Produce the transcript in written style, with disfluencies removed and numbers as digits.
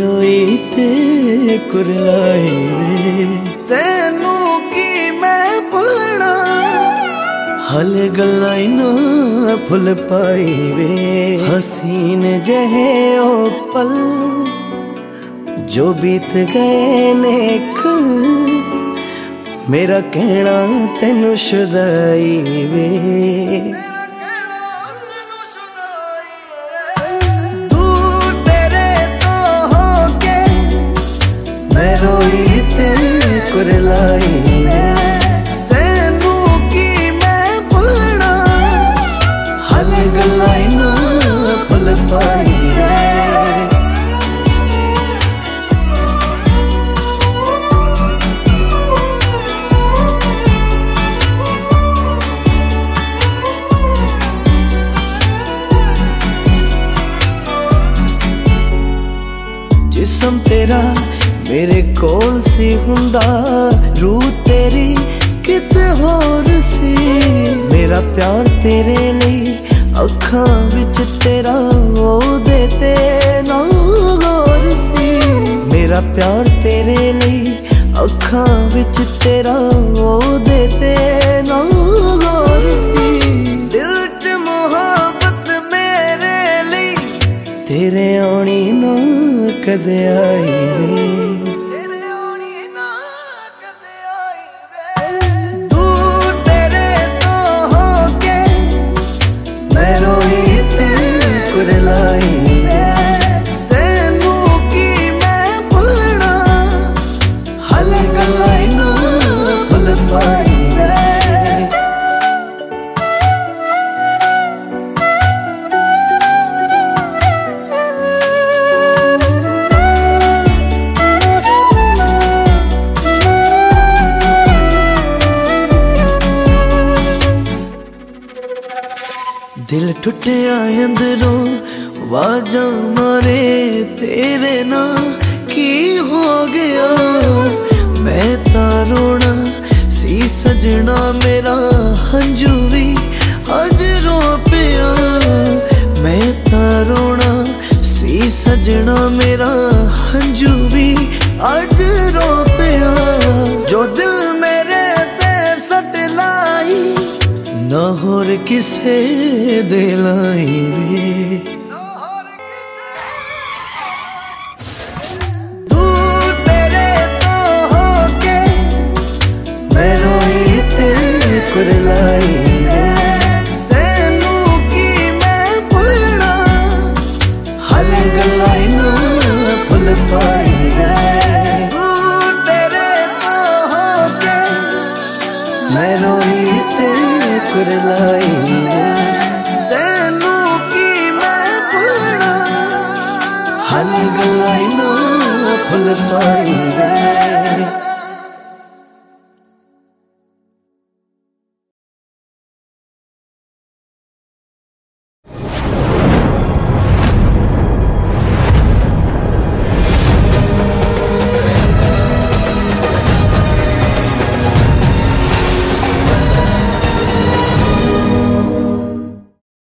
रोई ते कुरलाई वे तेनू की मैं भुलना हल गल्लां ना भुल पाई वे हसीन जहे ओ पल जो बीत गए ने कल मेरा कहना तेनू शुदाई वे दूर तेरे तो होके मैं रोई ते कुरलाई तेनू की मैं भुलना हल गल्लां ना भुल पाई जिस्म तेरा मेरे कोल सी हुंदा रूह तेरी किते होर सी मेरा प्यार तेरे लिए अखां विच तेरा ओदे ते ना गौर सी मेरा प्यार तेरे लिए अखां विच तेरा ओदे ते ना गौर सी दिल च मोहब्बत मेरे लिए तेरे आनी ना कदे आई तेरे आनी ना कदे आई वे दूर तेरे तो होके मैं रोई ते कुरलाई तेनू की मैं भुलना हल गल्लां ना भुल पाई दिल टुटिया अंदरों वाजा मारे तेरे ना की हो गया मैं तारोना सी सजना मेरा हंजू भी अज रो पिया मैं तारोना सी सजना मेरा हंजू भी अज रो पिया जो दिल मेरे ते सट लाई ना होर किसे दे लाई वे दूर तेरे तो होके मैं रोई ते कुरलाई तेनू की मैं भुलना हल गल्लां ना भुल पाई दूर तेरे तो होके मैं रोई ते कुरलाई तेनू की मैं भुलना हल गल्लां ना भुल पाई